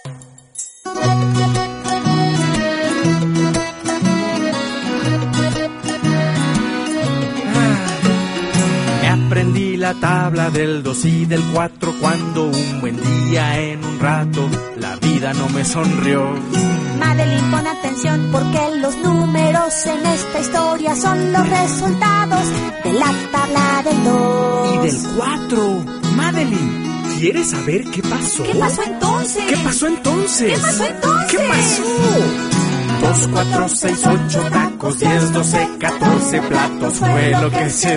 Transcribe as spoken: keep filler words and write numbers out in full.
Aprendí la tabla del dos y del cuatro cuando un buen día en un rato la vida no me sonrió. Madeline, pon atención porque los números en esta historia son los resultados de la tabla del dos. Y del cuatro. Madeline, ¿quieres saber qué pasó? ¿Qué pasó entonces? ¿Qué pasó entonces? ¿Qué pasó entonces? ¿Qué pasó? Dos, cuatro, seis, ocho tacos, diez, doce, catorce platos fue lo que se